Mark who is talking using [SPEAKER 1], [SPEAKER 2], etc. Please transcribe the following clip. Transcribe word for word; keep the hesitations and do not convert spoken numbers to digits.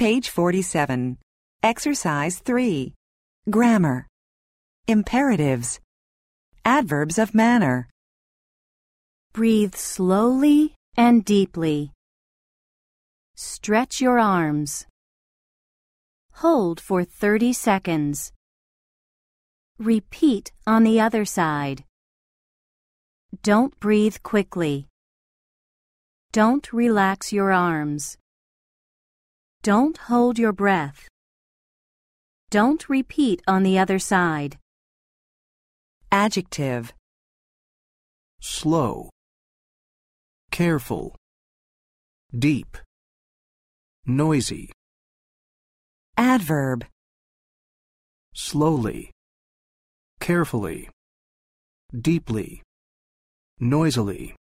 [SPEAKER 1] Page forty-seven. Exercise three. Grammar. Imperatives. Adverbs of manner.
[SPEAKER 2] Breathe slowly and deeply. Stretch your arms. Hold for thirty seconds. Repeat on the other side. Don't breathe quickly. Don't relax your arms. Don't hold your breath. Don't repeat on the other side.
[SPEAKER 1] Adjective.
[SPEAKER 3] Slow, careful, deep, noisy.
[SPEAKER 1] Adverb.
[SPEAKER 3] Slowly, carefully, deeply, noisily.